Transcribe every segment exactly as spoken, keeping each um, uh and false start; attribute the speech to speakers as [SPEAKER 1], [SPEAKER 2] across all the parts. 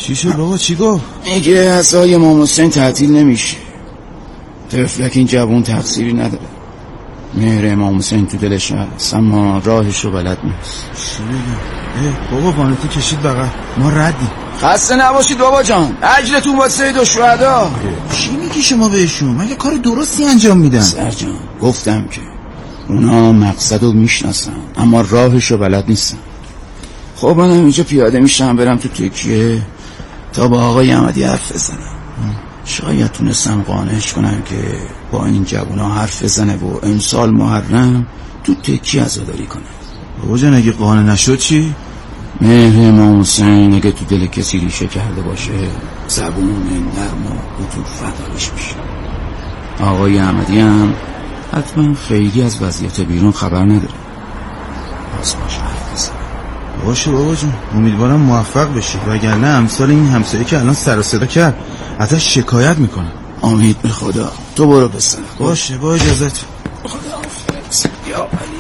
[SPEAKER 1] چی شد بابا؟ چی گفت؟
[SPEAKER 2] میگه عصای امام حسین تعطیل نمیشه. طفلک این جوون تقصیری نداره. مهر امام حسین تو دلش هست اما راهش رو بلد نیست.
[SPEAKER 1] چی بگم؟ بابا وانتی کشید بغل ما ردیم.
[SPEAKER 2] خسته نباشید بابا جان، اجرتون با سید و شهدا.
[SPEAKER 1] چی میگی شما بهشون؟ مگه کار درستی انجام میدن؟
[SPEAKER 2] سرجان گفتم که اونا مقصد رو میشناسن اما راهش رو بلد نیستن. خب من اینجا پیاده میشم برم تو تکیه تا با آقای احمدی حرف بزنم. شاید تونستم قانعش کنم که با این جوونا حرف بزنه و امسال محرم تو تکیه عزاداری کنه.
[SPEAKER 1] بابا جان اگه قانع نشد چی؟
[SPEAKER 2] مهر امام حسین اگه تو دل کسی ریشه کرده باشه زبون نرم و بطور فدارش میشه. آقای احمدی هم حتما خیلی از وضعیت بیرون خبر نداره. باز باش حرف بزن.
[SPEAKER 1] باشه بابا جون، امیدوارم موفق بشی وگرنه امثال این همسایه که الان سر و صدا کرد ازش شکایت میکنه.
[SPEAKER 2] امید به خدا. تو برو بسن.
[SPEAKER 1] باشه با اجازت.
[SPEAKER 2] خدا حافظ یا علی.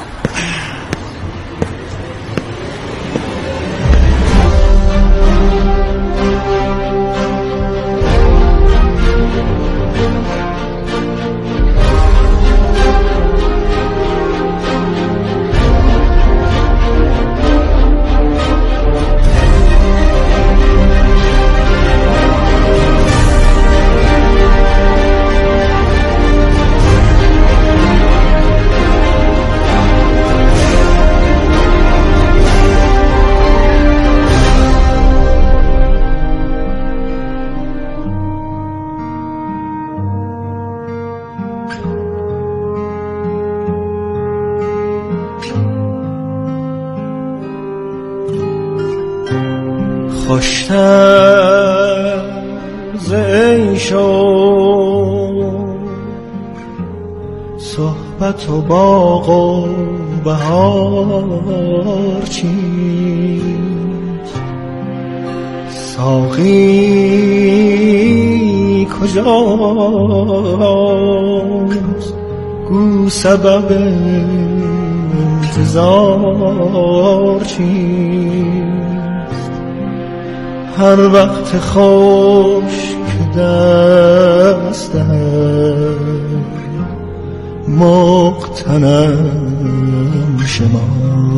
[SPEAKER 3] خوشتر ز عیشو صحبت و باغ و بهار چیست؟ ساقی کجاست؟ گو سبب انتظار چیست؟ هر وقت خوش که دستم مقتنم شما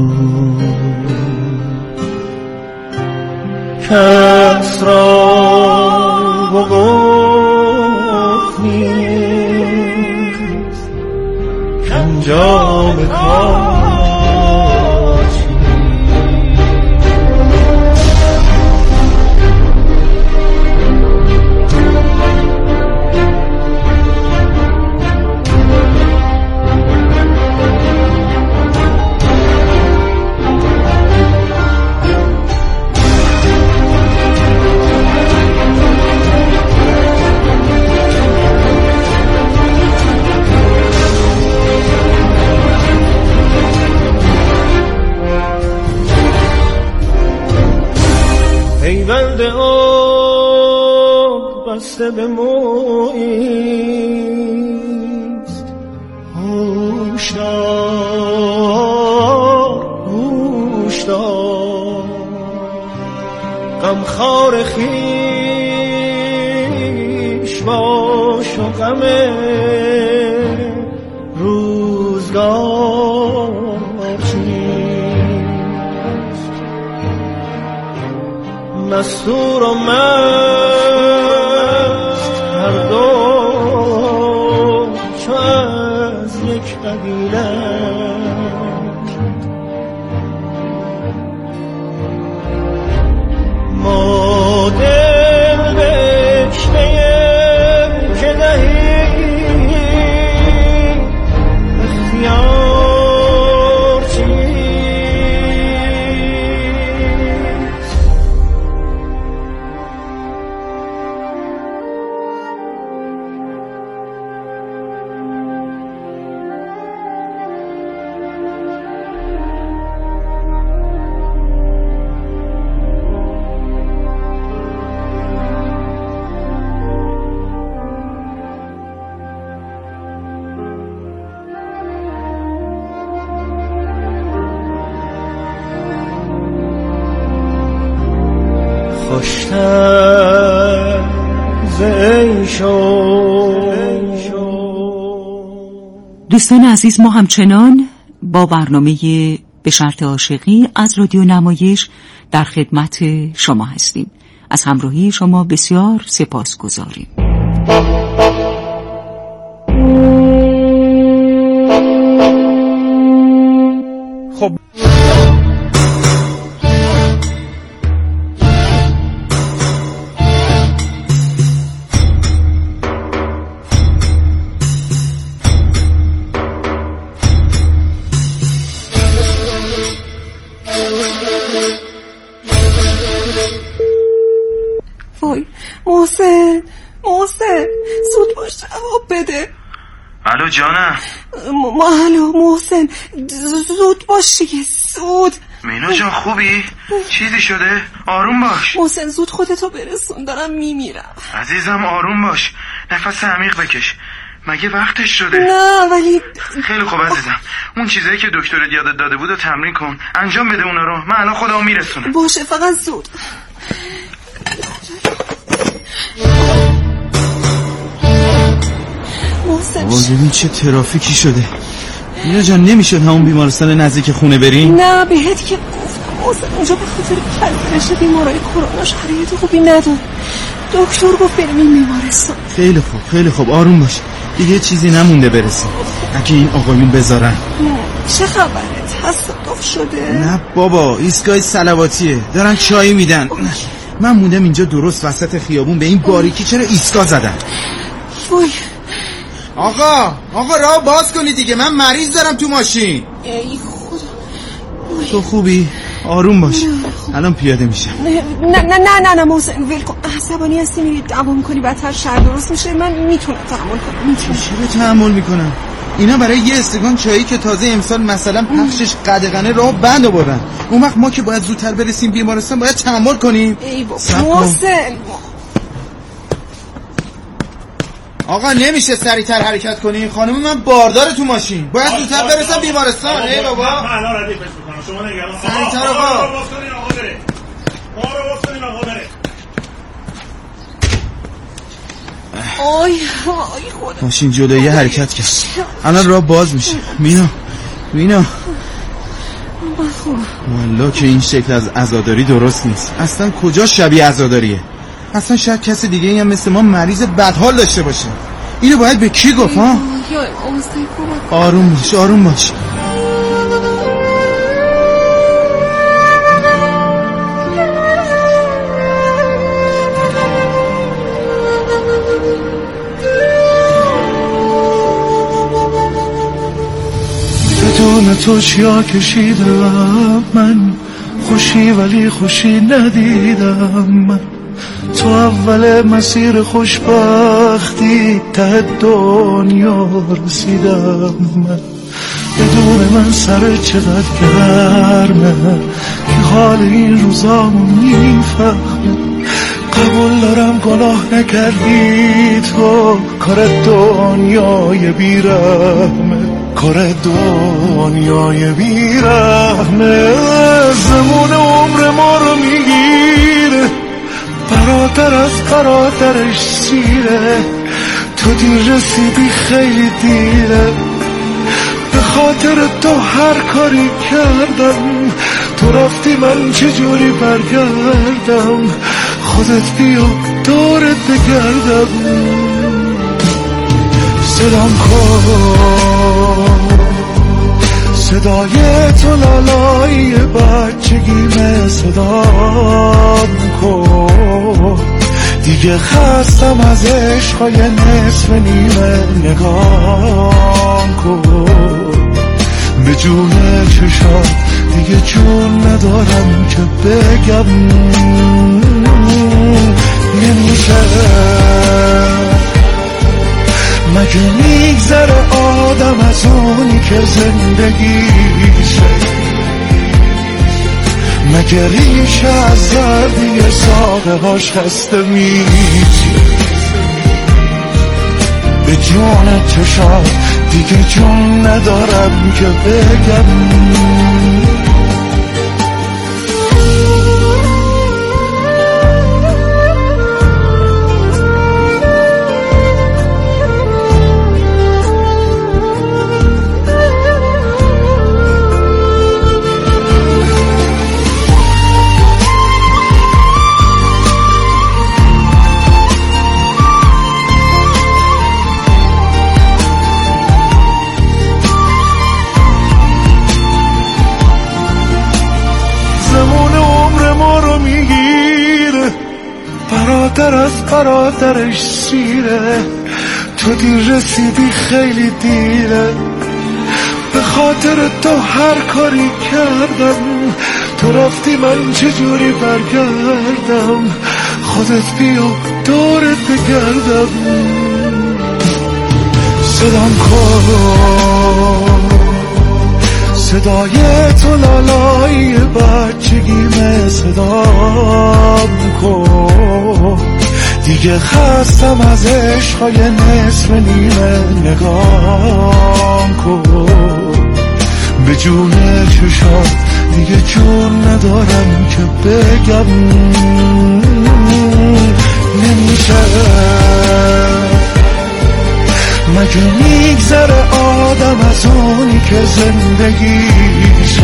[SPEAKER 3] کس را وقوف نیست کانجام کار پیوند آب بسته به مویست هوشدار هوشدار غمخوار خویش باش و غم روزگار چیست مستور و مست هر دو چو از یک قبیله ما دل بشنیم که دهیم اختیار چیست خوشتر ز عیشو.
[SPEAKER 4] دوستان عزیز، ما همچنان با برنامه به شرط عاشقی از رادیو نمایش در خدمت شما هستیم. از همراهی شما بسیار سپاسگزاریم.
[SPEAKER 3] خب
[SPEAKER 5] وای محسن محسن زود باش جواب بده.
[SPEAKER 1] الو جانم.
[SPEAKER 5] ما الو محسن زود باش دیگه زود.
[SPEAKER 1] مینا جان خوبی؟ چیزی شده؟ آروم باش
[SPEAKER 5] محسن زود خودتو برسون دارم میمیرم.
[SPEAKER 1] عزیزم آروم باش، نفس عمیق بکش. مگه وقتش شده؟
[SPEAKER 5] نه ولی
[SPEAKER 1] خیلی خوب عزیزم، اون چیزایی که دکترت یادت داده بود رو تمرین کن، انجام بده اونا رو. من الان خودمو میرسونم.
[SPEAKER 5] باشه فقط زود. محسن
[SPEAKER 1] بابا ببین چه ترافیکی شده. مینا جان نمیشد همون بیمارستان نزدیک خونه بریم؟
[SPEAKER 5] نه بهت که گفتم محسن اونجا به خاطر کلکلش بیمارای کرونا شرایط خوبی نداره. دکتر گفت بریم این بیمارستان.
[SPEAKER 1] خیلی خوب خیلی خوب آروم باش، دیگه چیزی نمونده برسیم. اگه این آقایون بذارن.
[SPEAKER 5] چه خبره؟ تصادف شده؟
[SPEAKER 1] نه بابا ایستگاه صلواتیه، دارن چای میدن. من موندم اینجا درست وسط خیابون، به این باریکی چرا ایستگاه زدن؟
[SPEAKER 5] وای
[SPEAKER 1] آقا آقا راه باز کنی دیگه، من مریض دارم تو ماشین.
[SPEAKER 5] ای خدا.
[SPEAKER 1] تو خوبی؟ آروم باش، الان پیاده میشم.
[SPEAKER 5] نه نه نه نه نه محسن ول کن. عصبانی هستی میری دوام کنی بدتر شر درست میشه. من میتونم تحمل کنم. میتونم.
[SPEAKER 1] چرا تحمل میکنم؟ اینا برای یه استکان چایی که تازه امسال مثلا پخشش قدغنه راه بند آوردن، اون وقت ما که باید زودتر برسیم بیمارستان باید تحمل کنیم.
[SPEAKER 5] ای بابا محسن
[SPEAKER 1] آقا نمیشه سریعتر حرکت کنی؟ خانم من باردار تو ماشین، باید زودتر برسم بیمارستان. ای بابا
[SPEAKER 6] من الان ردیفش میکنم، شما نگران
[SPEAKER 1] سریعتر آقا.
[SPEAKER 6] ما رو باز کنین آقا بره، ما رو باز کنین آقا بره.
[SPEAKER 5] آی آی خدا.
[SPEAKER 1] ماشین جلویی حرکت کرد، الان راه باز میشه. مینا مینا والله که این شکل از عزاداری درست نیست. اصلا کجا شبیه عزاداریه؟ اصلا شاید کسی دیگه این هم مثل ما مریض بدحال داشته باشه. اینو باید به کی گفت ها؟ آروم باش آروم باش.
[SPEAKER 7] بدون تو چیا کشیدم من، خوشی ولی خوشی ندیدم من. تو اول مسیر خوشبختی ته دنیا رسیدم من. بدون من سر چقدر گرمه که حال این روزامو میفهمه. قبول دارم گناه نکردی تو، کار دنیای بیرحمه، کار دنیای بیرحمه. زمان عمر ما رو میگیره، برادر از برادرش سیره. تو دیر رسیدی خیلی دیره، به خاطر تو هر کاری کردم. تو رفتی من چجوری برگردم؟ خودت بیا دورت بگردم. صدام کن صدای تو لالای بچگیمه، صدام کن دیگه خستم از عشقای نصف نیمه. نگام کن به جون چشات، دیگه جون ندارم که بگم. نمیشه مگه میگذره آدم از اونی که زندگیشه؟ مگه ریشه از زردی ساقه هاش خسته میشه؟ به جون چشات دیگه جون ندارم که بگم. برادرش سیره، تو دیر رسیدی خیلی دیره، به خاطر تو هر کاری کردم، تو رفتی من چجوری برگردم، خودت بیا دورت بگردم. صدام کن صدای تو لالای بچگیمه، صدام کن دیگه خستم از عشقای نصف نیمه، نگام کن به جون چشات دیگه جون ندارم که بگم نمیشه. مگه میگذره آدم از اونی که زندگیشه،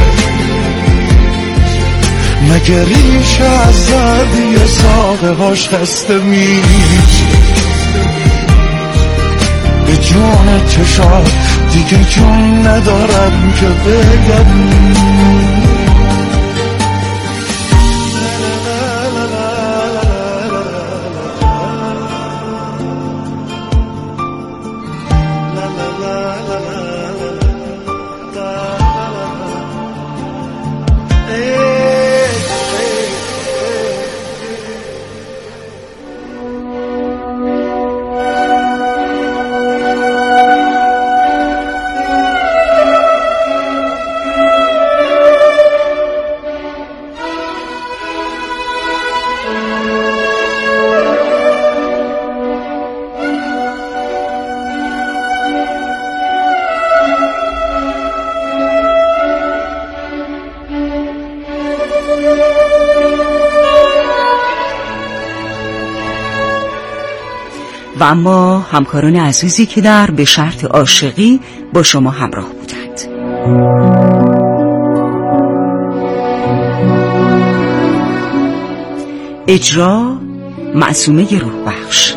[SPEAKER 7] مگه ریشه از زردی ساقه هاش خسته میشه، به جون چشات دیگه جون ندارم که بگم.
[SPEAKER 4] و اما همکاران عزیزی که در به شرط عاشقی با شما همراه بودند. اجرا معصومه روح بخش،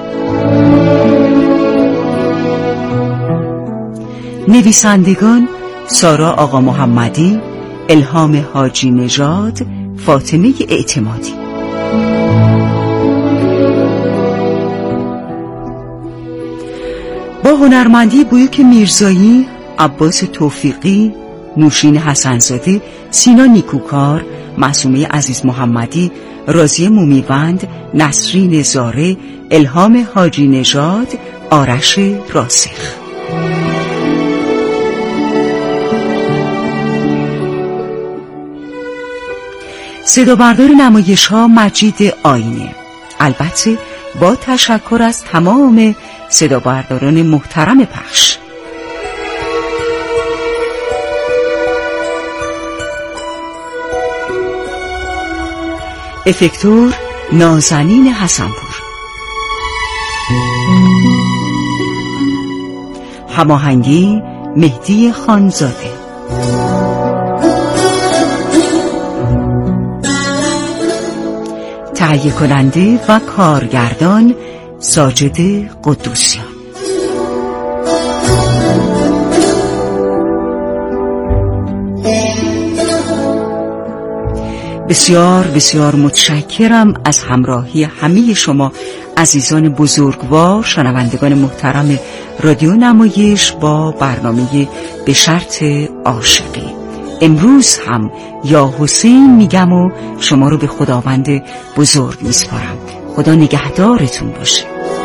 [SPEAKER 4] نویسندگان سارا آقا محمدی، الهام حاجی نژاد، فاطمه اعتمادی. با هنرمندی بویک میرزایی، عباس توفیقی، نوشین حسنزاده، سینا نیکوکار، معصومه عزیز محمدی، راضیه مومیوند، نسرین زاره، الهام حاجی نژاد، آرش راسخ. صدا بردار نمایش ها مجید آینه، البته با تشکر از تمام صدا برداران محترم پخش. افکتور نازنین حسنپور، هماهنگی مهدی خانزاده، تهیه کننده و کارگردان ساجد قدوسیان. بسیار بسیار متشکرم از همراهی همه شما عزیزان بزرگوار، شنوندگان محترم رادیو نمایش با برنامه به شرط عاشقی. امروز هم یا حسین میگم و شما رو به خداوند بزرگ میسپارم. خدا نگهدارتون باشه.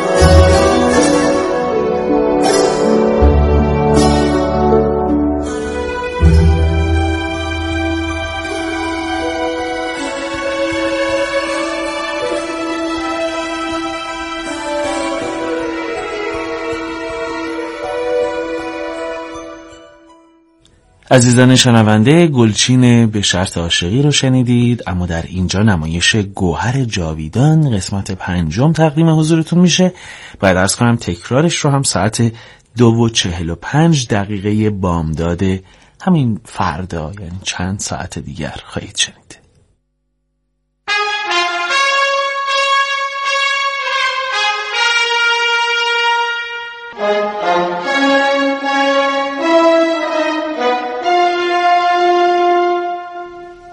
[SPEAKER 8] عزیزان شنونده، گلچین به شرط عاشقی رو شنیدید، اما در اینجا نمایش گوهر جاویدان قسمت پنجم تقدیم حضورتون میشه. باید عرض کنم تکرارش رو هم ساعت دو و چهل و پنج دقیقه بامداد همین فردا، یعنی چند ساعت دیگر خواهید شنید.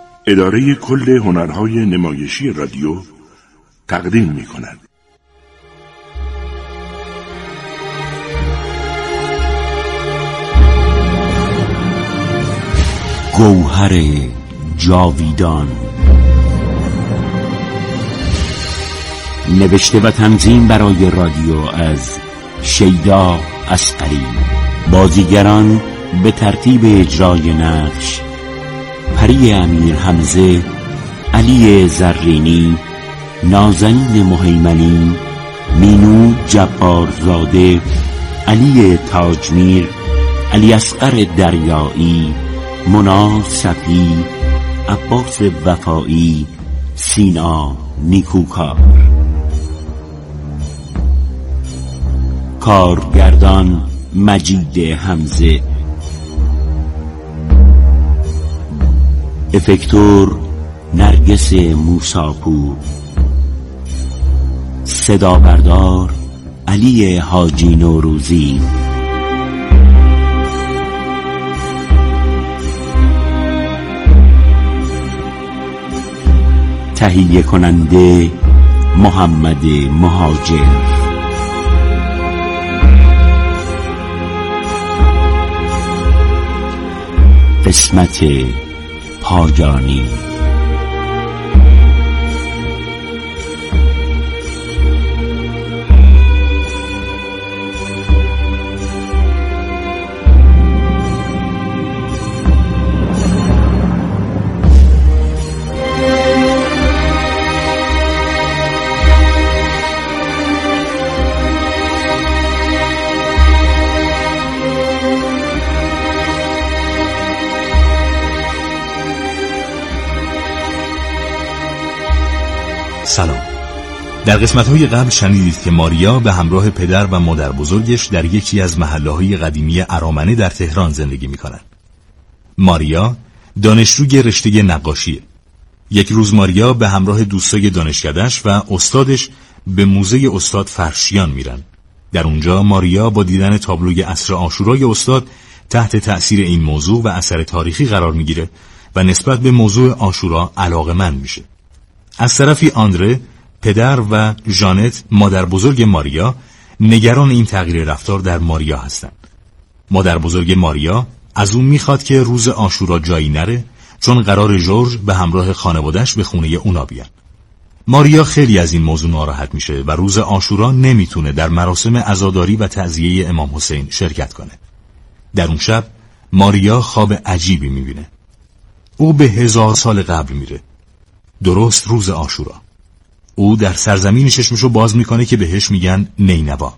[SPEAKER 9] اداره کل هنرهای نمایشی رادیو تقدیم می کند. گوهر جاویدان. نوشته و تنظیم برای رادیو از شیدا اصغری. بازیگران به ترتیب اجرای نقش: پری امیر حمزه، علی زرینی، نازنین مهیمنی، مینو جبارزاده، علی تاجمیر، علی اصغر دریایی، مونا صفی، عباس وفایی، سینا نیکوکار. کارگردان مجید حمزه. افکتور نرگس موساپور. صدا بردار علی حاجی نوروزی. تهیه کننده محمد مهاجر. قسمت پایانی.
[SPEAKER 10] سلام. در قسمت‌های قبل شنیدید که ماریا به همراه پدر و مادر بزرگش در یکی از محله‌های قدیمی ارامنه در تهران زندگی می‌کنند. ماریا دانشجوی رشته نقاشیه. یک روز ماریا به همراه دوستای دانشکده‌اش و استادش به موزه استاد فرشیان میرن. در اونجا ماریا با دیدن تابلوی عصر عاشورای استاد تحت تأثیر این موضوع و اثر تاریخی قرار میگیره و نسبت به موضوع عاشورا علاقه‌مند میشه. از طرفی آندره، پدر و ژانت، مادر بزرگ ماریا، نگران این تغییر رفتار در ماریا هستند. مادر بزرگ ماریا از اون میخواد که روز عاشورا جایی نره، چون قرار جورج به همراه خانواده‌اش به خونه اونا بیان. ماریا خیلی از این موضوع ناراحت میشه و روز عاشورا نمیتونه در مراسم عزاداری و تعزیه امام حسین شرکت کنه. در اون شب ماریا خواب عجیبی میبینه. او به هزار سال قبل میره. درست روز عاشورا. او در سرزمین چشمشو باز میکنه که بهش میگن نینوا.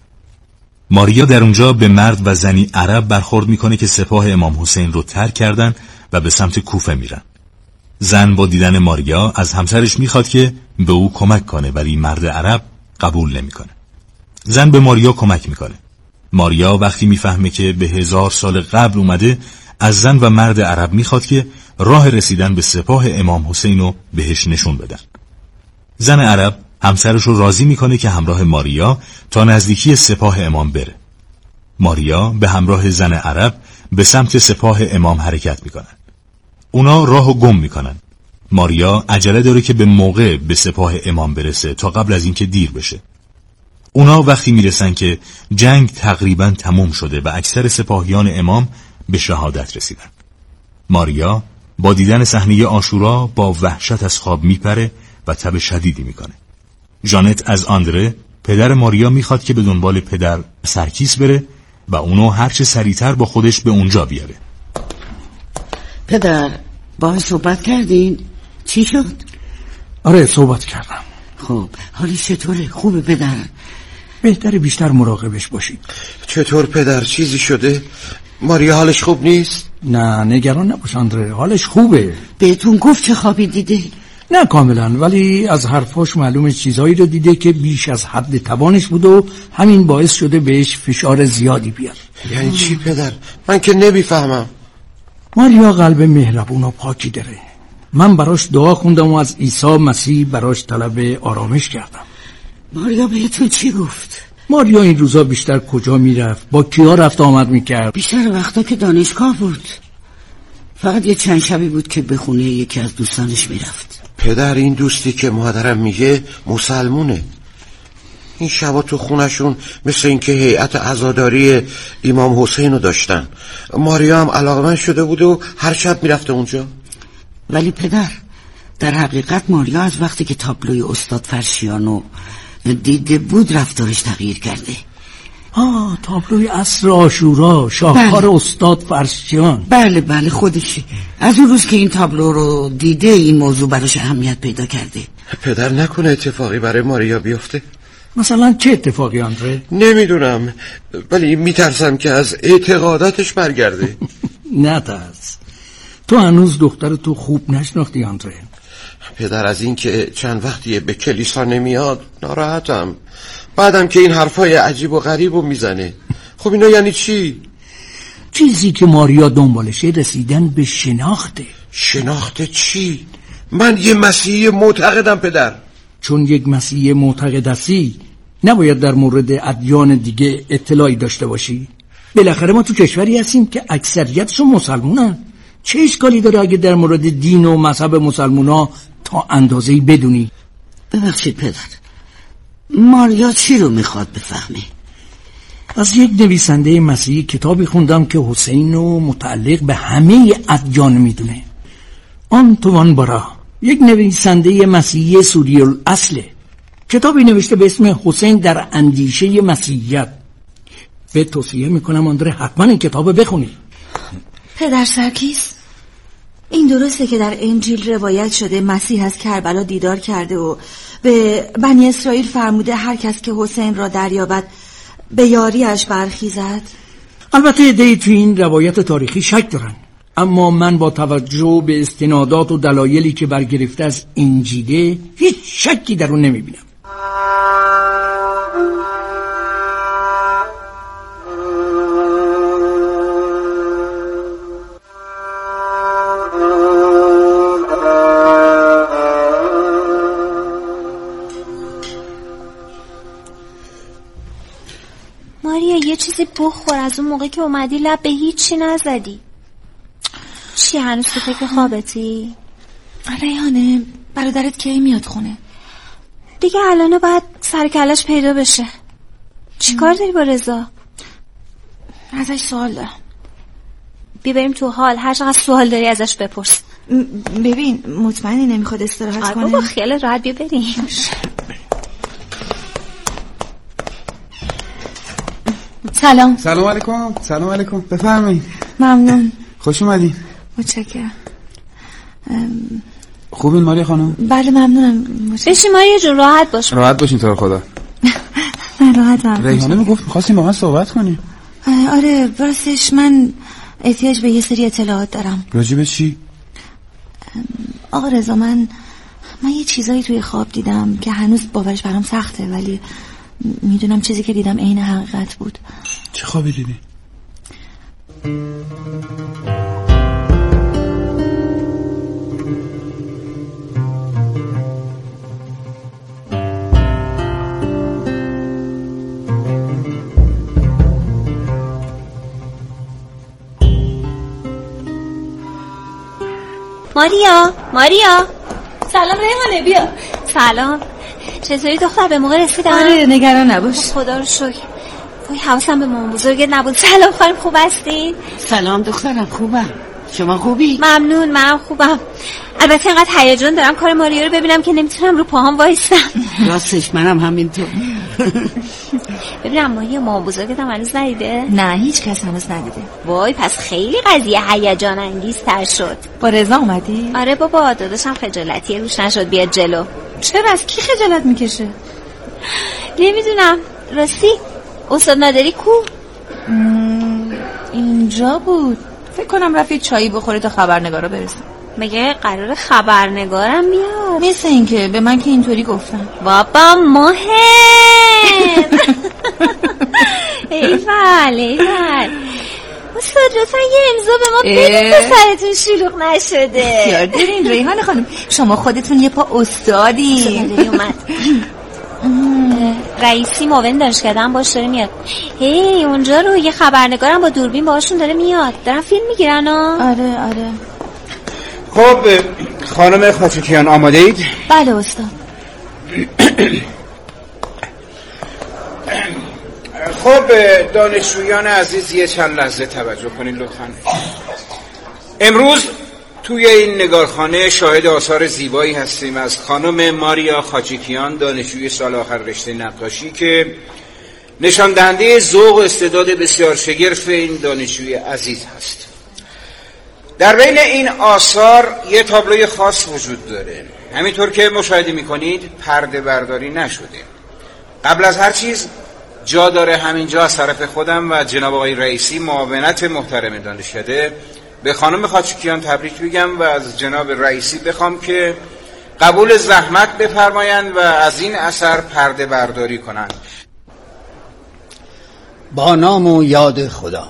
[SPEAKER 10] ماریا در اونجا به مرد و زنی عرب برخورد میکنه که سپاه امام حسین رو ترک کردن و به سمت کوفه میرن. زن با دیدن ماریا از همسرش میخواد که به او کمک کنه، ولی مرد عرب قبول نمیکنه. زن به ماریا کمک میکنه. ماریا وقتی میفهمه که به هزار سال قبل اومده، از زن و مرد عرب میخواد که راه رسیدن به سپاه امام حسین رو بهش نشون بدن. زن عرب همسرش رو راضی میکنه که همراه ماریا تا نزدیکی سپاه امام بره. ماریا به همراه زن عرب به سمت سپاه امام حرکت میکنن. اونا راهو گم میکنن. ماریا عجله داره که به موقع به سپاه امام برسه تا قبل از اینکه دیر بشه. اونا وقتی میرسن که جنگ تقریبا تموم شده و اکثر سپاهیان امام به شهادت رسیدن. ماریا با دیدن صحنه عاشورا با وحشت از خواب میپره و تب شدیدی میکنه. ژانت از آندره، پدر ماریا، میخواد که به دنبال پدر سرکیس بره و اونو هرچه سریعتر با خودش به اونجا بیاره.
[SPEAKER 11] پدر، باهاش صحبت کردین؟ چی شد؟
[SPEAKER 12] آره صحبت کردم.
[SPEAKER 11] خب حالی چطوره؟ خوبه پدر؟
[SPEAKER 12] بهتره بیشتر مراقبش باشید.
[SPEAKER 1] چطور پدر؟ چیزی شده؟ ماریا حالش خوب نیست؟
[SPEAKER 12] نه نگران نباش آندره، حالش خوبه.
[SPEAKER 11] بهتون گفت چه خوابی دیده؟
[SPEAKER 12] نه کاملا، ولی از حرفاش معلومه چیزایی رو دیده که بیش از حد توانش بود و همین باعث شده بهش فشار زیادی بیاد.
[SPEAKER 1] یعنی چی پدر؟ من که نمیفهمم.
[SPEAKER 12] ماریا قلب مهربون و پاکی داره. من براش دعا خوندم و از عیسی مسیح براش طلب آرامش کردم.
[SPEAKER 11] ماریا بهتون چی گفت؟
[SPEAKER 12] ماریا این روزا بیشتر کجا میرفت؟ با کیا رفت آمد میکرد؟
[SPEAKER 11] بیشتر وقتا که دانشگاه بود. فقط یه چند شبی بود که به خونه یکی از دوستانش میرفت.
[SPEAKER 1] پدر این دوستی که مادرم میگه مسلمونه.
[SPEAKER 13] این شبا تو خونشون مثل اینکه هیئت عزاداری امام حسین رو داشتن. ماریا هم علاقمند شده بود و هر شب میرفته اونجا.
[SPEAKER 11] ولی پدر، در حقیقت ماریا از وقتی که تابلوی استاد فرشیانو دیده بود رفتارش تغییر کرده.
[SPEAKER 12] آه، تابلوی عصر عاشورا، شاهکار بله. استاد فرشیان.
[SPEAKER 11] بله بله خودشه. از اون روز که این تابلو رو دیده این موضوع براش اهمیت پیدا کرده.
[SPEAKER 13] پدر نکنه اتفاقی برای ماریا بیفته؟
[SPEAKER 12] مثلا چه اتفاقی آندره؟
[SPEAKER 13] نمیدونم، ولی میترسم که از اعتقاداتش برگرده.
[SPEAKER 12] نترس، تو هنوز دختر تو خوب نشناختی آندره.
[SPEAKER 13] پدر از این که چند وقتیه به کلیسا نمیاد ناراحتم. بعدم که این حرفای عجیب و غریب رو میزنه. خب اینا یعنی چی؟
[SPEAKER 12] چیزی که ماریا دنبالشه رسیدن به شناخته.
[SPEAKER 13] شناخته چی؟ من یه مسیحی معتقدم پدر.
[SPEAKER 12] چون یک مسیحی معتقد هستی نباید در مورد ادیان دیگه اطلاعی داشته باشی؟ بالاخره ما تو کشوری هستیم که اکثریتشون مسلمونن. چه اشکالی داره اگه در مورد دین و مذهب مسلمونا تا اندازه‌ای بدونی؟
[SPEAKER 11] ببخشید پدر، ماریا چی رو میخواد بفهمه؟
[SPEAKER 12] از یک نویسنده مسیحی کتابی خوندم که حسین رو متعلق به همه ادیان میدونه. آنتوان بارا، یک نویسنده مسیحی سوری الاصله. کتابی نوشته به اسم حسین در اندیشه مسیحیت. به توصیه میکنم آندره حتما این کتاب بخونی.
[SPEAKER 14] پدر سرکیس، این درسته که در انجیل روایت شده مسیح از کربلا دیدار کرده و به بنی اسرائیل فرموده هر کس که حسین را دریابد به یاریش برخیزد؟
[SPEAKER 12] البته عده‌ای تو این روایت تاریخی شک دارن، اما من با توجه به استنادات و دلایلی که برگرفته از انجیله هیچ شکی در اون نمیبینم.
[SPEAKER 15] ماریا یه چیزی بخور، از اون موقع که اومدی لب به هیچی نزدی. چی هنوز تو فکر خوابتی؟
[SPEAKER 14] ریحانه برادرت کی میاد خونه؟
[SPEAKER 15] دیگه الانه باید سر کلش پیدا بشه. چی کار داری با رضا؟
[SPEAKER 14] ازش سوال دارم.
[SPEAKER 15] بیبریم تو حال، هر چقدر سوال داری ازش بپرس.
[SPEAKER 14] ببین مطمئنی نمیخواد استراحت کنه؟
[SPEAKER 15] بابا خیال راحت بیبریم.
[SPEAKER 14] سلام.
[SPEAKER 1] سلام علیکم. سلام علیکم. بفرمایید.
[SPEAKER 14] ممنون.
[SPEAKER 1] خوش اومدین.
[SPEAKER 14] متشکرم.
[SPEAKER 1] خوبین ماریا خانم؟
[SPEAKER 14] بله ممنونم.
[SPEAKER 15] بشین ماریا جون، راحت باش.
[SPEAKER 1] راحت باشین تو رو خدا.
[SPEAKER 14] من راحتم.
[SPEAKER 1] ریحانه میگفت می‌خواستیم با من صحبت کنیم.
[SPEAKER 14] آره راستش من احتیاج به یه سری اطلاعات دارم.
[SPEAKER 1] راجع به چی؟
[SPEAKER 14] آقا رضا، من من یه چیزایی توی خواب دیدم که هنوز باورش برام سخته، ولی میدونم چیزی که دیدم عین حقیقت بود.
[SPEAKER 1] چه خوابی دیدی؟
[SPEAKER 15] ماریا ماریا
[SPEAKER 14] سلام ریحانه، بیا.
[SPEAKER 15] سلام، چطوری دختر؟ به موقع رسیدم؟
[SPEAKER 14] آره نگران نباش.
[SPEAKER 15] خدا رو شکر. وای حواسم به مامان بزرگت نبود. سلام خانم، خوب هستی؟
[SPEAKER 11] سلام دخترم، خوبم. شما خوبی؟
[SPEAKER 15] ممنون، منم خوبم. البته اینقدر هیجان دارم کار ماریا رو ببینم که نمیتونم رو پاهام وایسم.
[SPEAKER 11] راستش منم همینطور.
[SPEAKER 15] ببینم ماهی مامان بزرگت هم هنوز ندیده؟
[SPEAKER 14] نه هیچ کس هنوز ندیده.
[SPEAKER 15] وای پس خیلی قضیه هیجان انگیز تر شد.
[SPEAKER 14] با رضا اومدی؟
[SPEAKER 15] آره بابا، داداشم خجالتی روش نشد بیاد جلو.
[SPEAKER 14] چرا؟ از کی خجالت میکشه؟
[SPEAKER 15] نمیدونم. راستی استاد نادری کو؟
[SPEAKER 14] اینجا بود. فکر کنم رفت چایی بخوره تا خبرنگارا برسه.
[SPEAKER 15] مگه قرار خبرنگارم بیاد؟
[SPEAKER 14] مثل این که به من که اینطوری گفتن.
[SPEAKER 15] بابا مهم. ایفل ایفل استاد لطفا یه امضا به ما بدید تا سرتون شلوغ نشده.
[SPEAKER 14] اختیار دارین ریحانه خانم، شما خودتون یه پا استادی.
[SPEAKER 15] نادری اومد. رئیسی معاون دانشکده‌ام باش داره میاد. هی اونجا رو یه خبرنگارم با دوربین باهاشون داره میاد. دارن فیلم میگیرن ها.
[SPEAKER 14] آره آره.
[SPEAKER 16] خب خانم خاچکیان آماده اید؟
[SPEAKER 14] بله استاد.
[SPEAKER 16] دانشجویان عزیز یه چند لحظه توجه کنین لطفاً. امروز توی این نگارخانه شاهد آثار زیبایی هستیم از خانم ماریا خاچیکیان، دانشجوی سال آخر رشته نقاشی، که نشان دهنده ذوق و استعداد بسیار شگرف این دانشجوی عزیز هست. در بین این آثار یه تابلوی خاص وجود داره. همینطور که مشاهده میکنید پرده برداری نشده. قبل از هر چیز جا داره همینجا از طرف خودم و جناب آقای رئیسی، معاونت محترم دانشکده، به خانم خاچیکیان تبریک بگم و از جناب رئیسی بخوام که قبول زحمت بفرمایند و از این اثر پرده برداری کنند.
[SPEAKER 11] با نام و یاد خدا.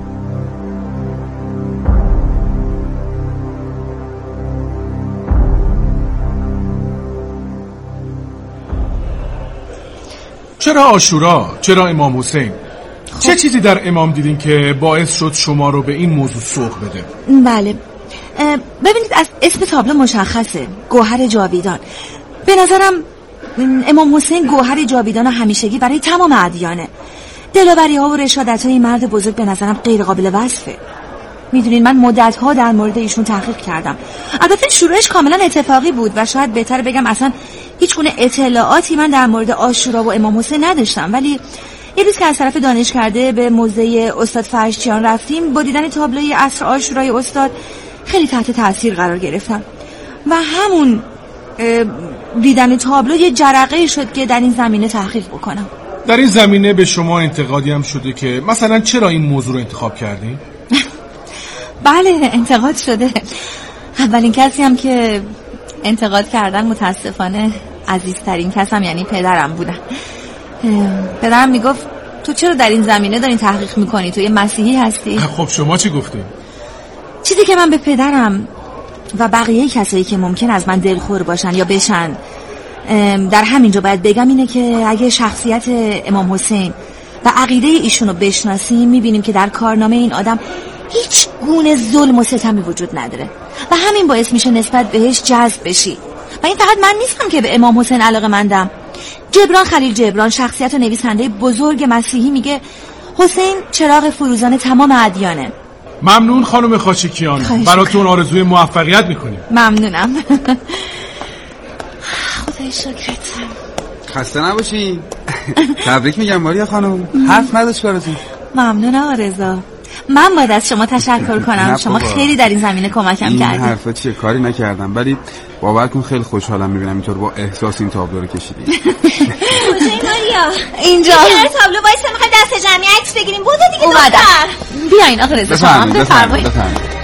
[SPEAKER 17] چرا عاشورا؟ چرا امام حسین؟ خب. چه چیزی در امام دیدین که باعث شد شما رو به این موضوع سوق بده؟
[SPEAKER 14] بله ببینید، از اسم تابلو مشخصه، گوهر جاویدان. به نظرم امام حسین گوهر جاویدان و همیشگی برای تمام ادیانه. دلاوری ها و رشادت های مرد بزرگ به نظرم غیر قابل وصفه. میدونین من مدت ها در مورد ایشون تحقیق کردم. البته شروعش کاملا اتفاقی بود و شاید بهتر بگم اصلا هیچ گونه اطلاعاتی من در مورد عاشورا و امام حسین نداشتم، ولی یه روز که از طرف دانشکده به موزه استاد فرشچیان رفتیم، با دیدن تابلوی عصر عاشورای استاد خیلی تحت تاثیر قرار گرفتم و همون دیدن تابلو یه جرقه شد که در این زمینه تحقیق بکنم.
[SPEAKER 17] در این زمینه به شما انتقادی هم شده که مثلا چرا این موضوع رو انتخاب کردین؟
[SPEAKER 14] بله انتقاد شده. اولین کسی هم که انتقاد کردن متاسفانه عزیزترین کسم یعنی پدرم بودن. پدرم میگفت تو چرا در این زمینه داری تحقیق میکنی؟ تو یه مسیحی هستی؟
[SPEAKER 17] خب شما چی گفتین؟
[SPEAKER 14] چیزی که من به پدرم و بقیه کسایی که ممکن از من دلخور باشن یا بشن در همینجا باید بگم اینه که اگه شخصیت امام حسین و عقیده ایشونو بشناسیم میبینیم که در کارنامه این آدم هیچ گونه ظلم و ستمی وجود نداره و همین باعث میشه نسبت بهش جذب بشی. و این فقط من نیستم که به امام حسین علاقه مندم. جبران خلیل جبران، شخصیت و نویسنده بزرگ مسیحی، میگه حسین چراغ فروزان تمام ادیانه.
[SPEAKER 17] ممنون خانم خاچیکیان، براتون آرزوی موفقیت میکنیم.
[SPEAKER 14] ممنونم. خدای شکرت.
[SPEAKER 18] خسته نباشین. تبریک میگم ماریا خانم، حرف نداشت کارتون.
[SPEAKER 14] ممنونم آرزا. من باید از شما تشکر کنم، شما خیلی در این زمینه کمکم کردید.
[SPEAKER 18] این حرفا چیه؟ کاری نکردم، ولی باور کن خیلی خوشحالم میبینم اینطور با احساس این تابلو رو کشیدی.
[SPEAKER 15] کجای ماریا؟
[SPEAKER 14] اینجا.
[SPEAKER 15] این تابلو وایسا، میخوای دست جمعی عکس بگیریم. بودو دیگه دختر.
[SPEAKER 14] بیاین آخه رضا شما
[SPEAKER 18] بفرمایید.